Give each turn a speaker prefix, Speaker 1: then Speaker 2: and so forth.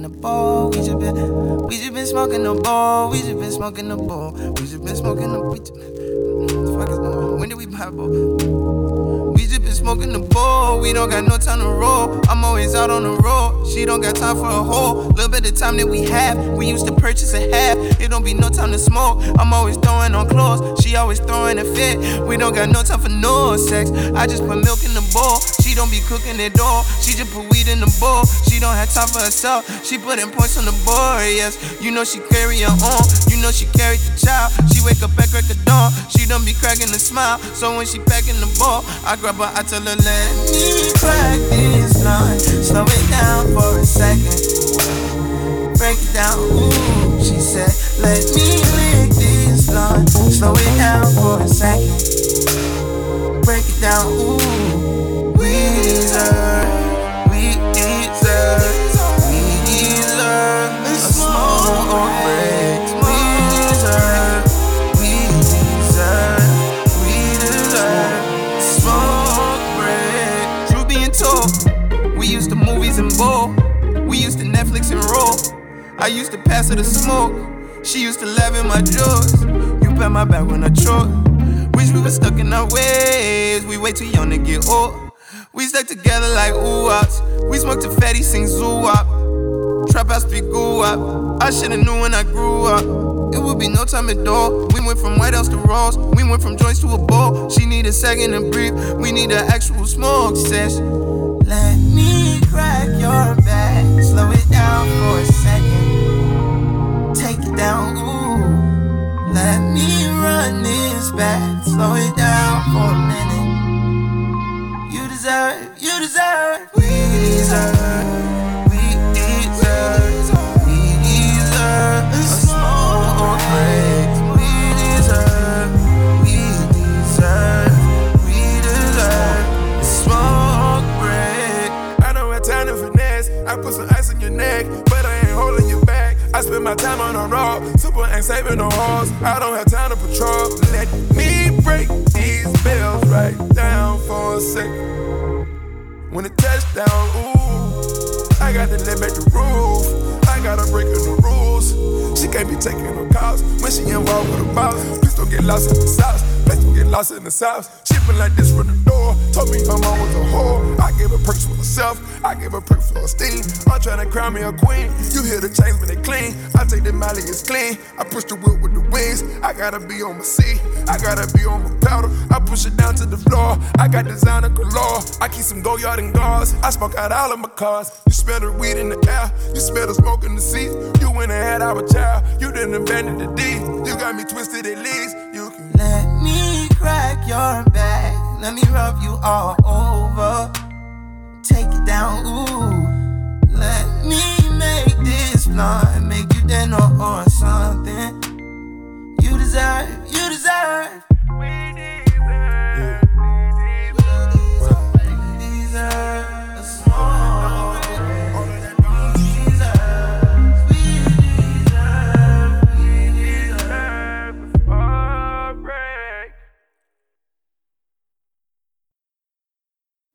Speaker 1: smoking the bowl. We just been smoking the bowl. We just been smoking the bowl. We just been smoking the. What the fuck is going on? When did we buy a bowl? We just been smoking the bowl. We don't got no time to roll. I'm always out on the road. She don't got time for a whole little bit of time that we have. We used to purchase a half. It don't be no time to smoke. I'm always throwing on clothes. She always throwing a fit. We don't got no time for no sex. I just put milk in the bowl. She don't be cooking it all. She just put weed in the bowl. She don't have time for herself. She putting points on the board, yes. You know she carry her on. You know she carried the child. She wake up at crack of dawn. She don't be cracking a smile. So when she packing the ball, I grab her, I tell her, let me crack this line. Slow it down for a second. Break it down, ooh. She said, let me lick this line. Slow it down for a second. Break it down, ooh. We deserve a small break. We deserve a small break. True being told, we used to movies and bowl. We used to Netflix and roll. I used to pass her the smoke. She used to laugh at my jokes. You pat my back when I choke. Wish we were stuck in our ways. We way too young to get old. We stuck together like ooh-wops. We smoked to fatty, sing zoo-wop. Trap house speak goo-wop. I shoulda knew when I grew up. It would be no time at all. We went from White House to Rolls. We went from joints to a bowl. She need a second to breathe. We need an actual smoke session. Let me crack your back. Slow it down for a second. Take it down, ooh. Let me run this back. Slow it down for a minute. You deserve, we deserve a small break. We deserve a small break.
Speaker 2: I don't have time to finesse. I put some ice on your neck, but I ain't holding you back. I spend my time on the road, super ain't saving no hoes. I don't have time to patrol. Let me break these bells right down for a second. When it touchdown, ooh, I got to let back the roof. I gotta break in the rules. She can't be taking no calls when she involved with a boss. Please don't get lost in the sauce. Please don't get lost in the sauce. She been like this from the door. Told me her mom was a whore. I gave her perks for herself. I gave her perks for her steam. I'm trying to crown me a queen. You hear the chains when they clean. I take the Molly, it's clean. I push the whip with the wings. I gotta be on my seat. I gotta be on my powder. I push it down to the floor. I got designer galore. I keep some Goyard and gauze. I smoke out all of my cars. You smell the weed in the air. You smell the smoke in the seats. You went and had our child. You didn't abandon the D. You got me twisted at least. You can
Speaker 1: let me crack your back. Let me rub you all over. Take it down, ooh. Let me make this blunt. Make you dead no or